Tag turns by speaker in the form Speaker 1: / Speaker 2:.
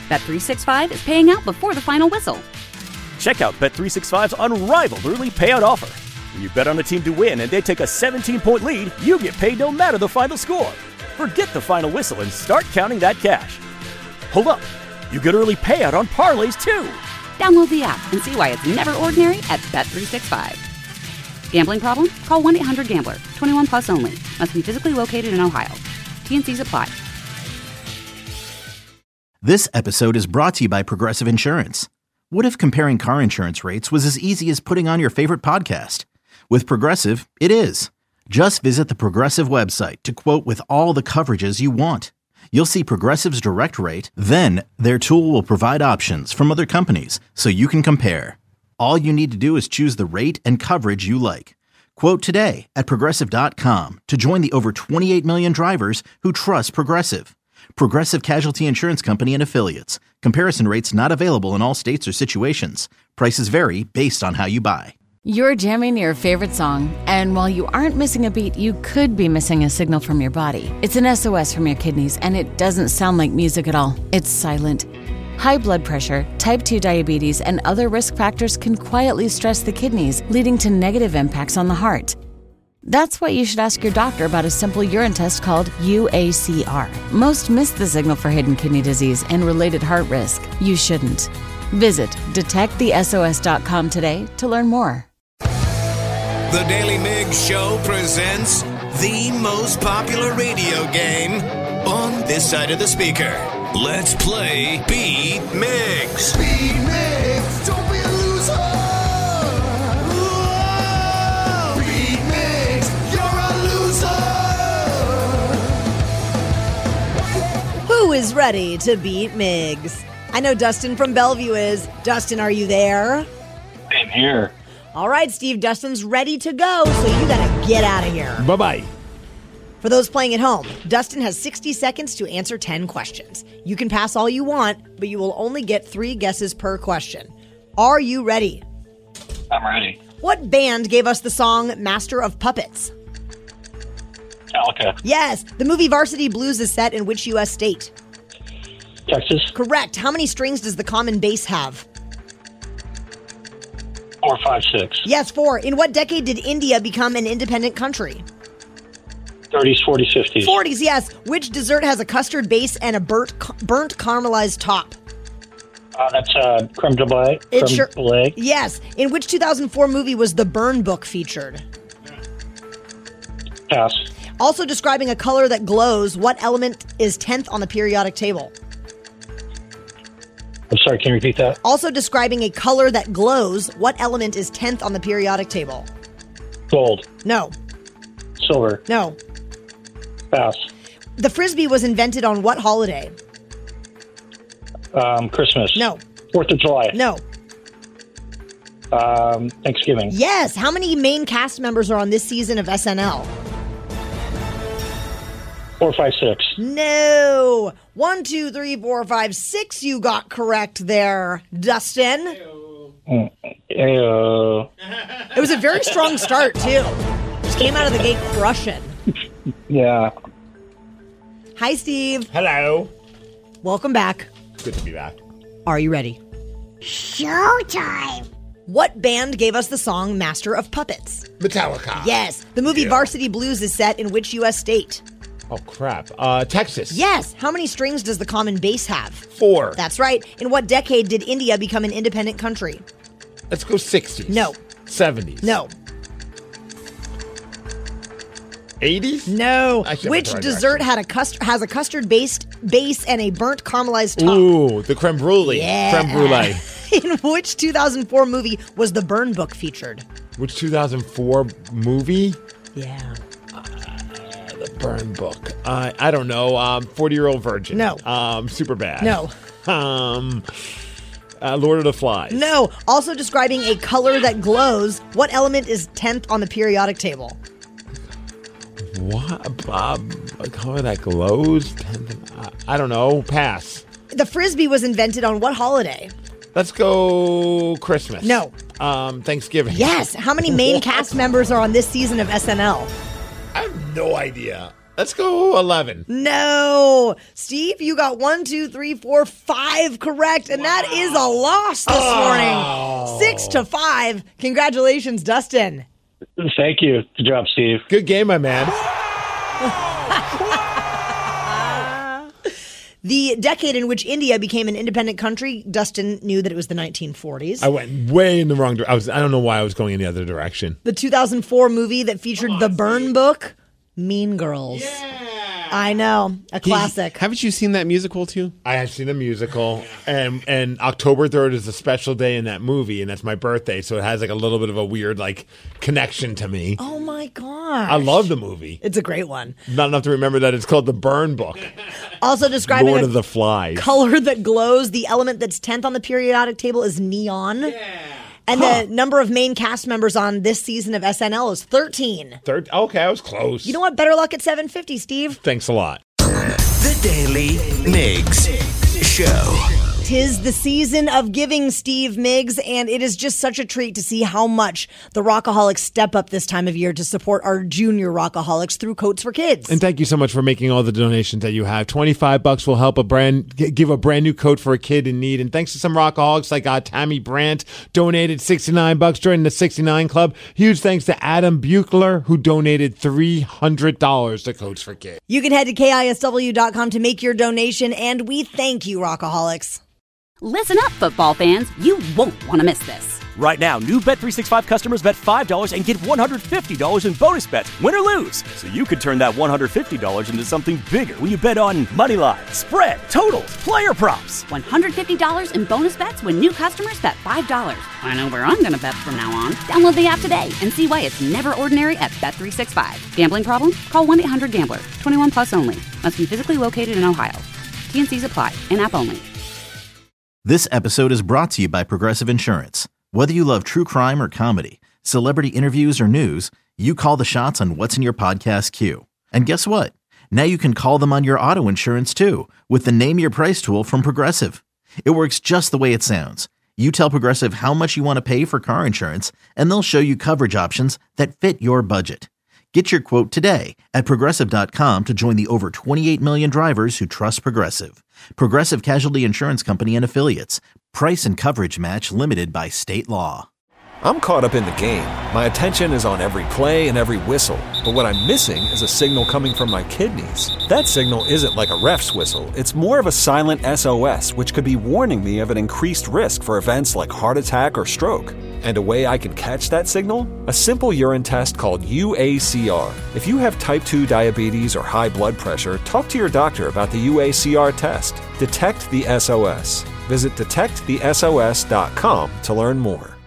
Speaker 1: Bet365 is paying out before the final whistle.
Speaker 2: Check out Bet365's unrivaled early payout offer. When you bet on a team to win and they take a 17-point lead, you get paid no matter the final score. Forget the final whistle and start counting that cash. Hold up. You get early payout on parlays, too.
Speaker 1: Download the app and see why it's never ordinary at Bet365. Gambling problem? Call 1-800-GAMBLER. 21 plus only. Must be physically located in Ohio. T&Cs apply.
Speaker 3: This episode is brought to you by Progressive Insurance. What if comparing car insurance rates was as easy as putting on your favorite podcast? With Progressive, it is. Just visit the Progressive website to quote with all the coverages you want. You'll see Progressive's direct rate, then their tool will provide options from other companies so you can compare. All you need to do is choose the rate and coverage you like. Quote today at Progressive.com to join the over 28 million drivers who trust Progressive. Progressive Casualty Insurance Company and Affiliates. Comparison rates not available in all states or situations. Prices vary based on how you buy.
Speaker 4: You're jamming your favorite song, and while you aren't missing a beat, you could be missing a signal from your body. It's an SOS from your kidneys, and it doesn't sound like music at all. It's silent. High blood pressure, type 2 diabetes, and other risk factors can quietly stress the kidneys, leading to negative impacts on the heart. That's why you should ask your doctor about a simple urine test called UACR. Most miss the signal for hidden kidney disease and related heart risk. You shouldn't. Visit detectthesos.com today to learn more.
Speaker 5: The Daily Mig Show presents the most popular radio game on this side of the speaker. Let's play Beat Migs.
Speaker 6: Beat Migs, don't be a loser. Whoa. Beat Migs, you're a loser.
Speaker 7: Who is ready to beat Migs? I know Dustin from Bellevue is. Dustin, are you there?
Speaker 8: I'm here.
Speaker 7: All right, Steve, Dustin's ready to go, so you gotta get out of here.
Speaker 9: Bye-bye.
Speaker 7: For those playing at home, Dustin has 60 seconds to answer 10 questions. You can pass all you want, but you will only get 3 guesses per question. Are you ready?
Speaker 8: I'm ready.
Speaker 7: What band gave us the song Master of Puppets?
Speaker 8: Metallica.
Speaker 7: Yes. The movie Varsity Blues is set in which U.S. state?
Speaker 8: Texas.
Speaker 7: Correct. How many strings does the common bass have?
Speaker 8: 4, 5, 6.
Speaker 7: Yes, 4. In what decade did India become an independent country?
Speaker 8: 30s, 40s, 50s.
Speaker 7: 40s, yes. Which dessert has a custard base and a burnt caramelized top?
Speaker 8: That's creme brulee. Brulee.
Speaker 7: Yes. In which 2004 movie was The Burn Book featured?
Speaker 8: Pass.
Speaker 7: Also describing a color that glows, what element is 10th on the periodic table?
Speaker 8: I'm sorry, can you repeat that?
Speaker 7: Also describing a color that glows, what element is 10th on the periodic table?
Speaker 8: Gold.
Speaker 7: No.
Speaker 8: Silver.
Speaker 7: No.
Speaker 8: Pass.
Speaker 7: The Frisbee was invented on what holiday?
Speaker 8: Christmas.
Speaker 7: No.
Speaker 8: 4th of July.
Speaker 7: No.
Speaker 8: Thanksgiving.
Speaker 7: Yes. How many main cast members are on this season of SNL?
Speaker 8: 4, 5, 6.
Speaker 7: No. 1, 2, 3, 4, 5, 6 you got correct there, Dustin.
Speaker 8: Ew.
Speaker 7: It was a very strong start, too. Just came out of the gate crushing.
Speaker 8: Yeah.
Speaker 7: Hi, Steve.
Speaker 9: Hello.
Speaker 7: Welcome back.
Speaker 9: Good to be back.
Speaker 7: Are you ready?
Speaker 6: Showtime.
Speaker 7: What band gave us the song Master of Puppets?
Speaker 9: Metallica.
Speaker 7: Yes. The movie Varsity Blues is set in which U.S. state?
Speaker 9: Oh, crap. Texas.
Speaker 7: Yes. How many strings does the common bass have?
Speaker 9: 4.
Speaker 7: That's right. In what decade did India become an independent country?
Speaker 9: Let's go 60s.
Speaker 7: No.
Speaker 9: 70s.
Speaker 7: No.
Speaker 9: 80s?
Speaker 7: No.
Speaker 9: I should
Speaker 7: Which
Speaker 9: have
Speaker 7: dessert has a custard-based base and a burnt caramelized top?
Speaker 9: Ooh, the creme brulee.
Speaker 7: Yeah.
Speaker 9: Creme brulee.
Speaker 7: In which 2004 movie was The Burn Book featured?
Speaker 9: Which 2004 movie?
Speaker 7: Yeah.
Speaker 9: The Burn Book. I don't know. 40-Year-Old Virgin.
Speaker 7: No.
Speaker 9: Super bad.
Speaker 7: No.
Speaker 9: Lord of the Flies.
Speaker 7: No. Also describing a color that glows, what element is 10th on the periodic table?
Speaker 9: What? A color that glows? I don't know. Pass.
Speaker 7: The Frisbee was invented on what holiday?
Speaker 9: Let's go Christmas.
Speaker 7: No.
Speaker 9: Thanksgiving.
Speaker 7: Yes. How many main cast members are on this season of SNL?
Speaker 9: I have no idea. Let's go 11.
Speaker 7: No. Steve, you got 1, 2, 3, 4, 5 correct, and that is a loss this morning. 6-5. Congratulations, Dustin.
Speaker 8: Thank you. Good job, Steve.
Speaker 9: Good game, my man.
Speaker 7: The decade in which India became an independent country, Dustin knew that it was the 1940s.
Speaker 9: I went way in the wrong direction. I don't know why I was going in the other direction.
Speaker 7: The 2004 movie that featured the Burn Book, Mean Girls. Yeah. I know, a classic.
Speaker 10: Haven't you seen that musical too?
Speaker 9: I have seen the musical, and October 3rd is a special day in that movie, and that's my birthday, so it has like a little bit of a weird like connection to me.
Speaker 7: Oh my gosh.
Speaker 9: I love the movie.
Speaker 7: It's a great one.
Speaker 9: Not enough to remember that it's called The Burn Book.
Speaker 7: Also describing
Speaker 9: Lord of the Flies.
Speaker 7: Color that glows. The element that's 10th on the periodic table is neon. Yeah. And the number of main cast members on this season of SNL is 13.
Speaker 9: Okay, I was close.
Speaker 7: You know what? Better luck at 750, Steve.
Speaker 9: Thanks a lot.
Speaker 5: The Daily Migs Show.
Speaker 7: 'Tis the season of giving, Steve Miggs, and it is just such a treat to see how much the Rockaholics step up this time of year to support our junior Rockaholics through Coats for Kids.
Speaker 9: And thank you so much for making all the donations that you have. $25 will help give a brand new coat for a kid in need. And thanks to some Rockaholics like Tammy Brandt, donated $69, joining the 69 Club. Huge thanks to Adam Buchler, who donated $300 to Coats for Kids.
Speaker 7: You can head to KISW.com to make your donation, and we thank you, Rockaholics.
Speaker 1: Listen up, football fans. You won't want to miss this.
Speaker 2: Right now, new Bet365 customers bet $5 and get $150 in bonus bets, win or lose. So you could turn that $150 into something bigger when you bet on money line, spread, totals, player props.
Speaker 1: $150 in bonus bets when new customers bet $5. I know where I'm going to bet from now on. Download the app today and see why it's never ordinary at Bet365. Gambling problem? Call 1-800-GAMBLER. 21 plus only. Must be physically located in Ohio. T&Cs apply. In-app only.
Speaker 3: This episode is brought to you by Progressive Insurance. Whether you love true crime or comedy, celebrity interviews or news, you call the shots on what's in your podcast queue. And guess what? Now you can call them on your auto insurance too with the Name Your Price tool from Progressive. It works just the way it sounds. You tell Progressive how much you want to pay for car insurance, and they'll show you coverage options that fit your budget. Get your quote today at Progressive.com to join the over 28 million drivers who trust Progressive. Progressive Casualty Insurance Company and Affiliates. Price and coverage match limited by state law.
Speaker 11: I'm caught up in the game. My attention is on every play and every whistle. But what I'm missing is a signal coming from my kidneys. That signal isn't like a ref's whistle. It's more of a silent SOS, which could be warning me of an increased risk for events like heart attack or stroke. And a way I can catch that signal? A simple urine test called UACR. If you have type 2 diabetes or high blood pressure, talk to your doctor about the UACR test. Detect the SOS. Visit detectthesos.com to learn more.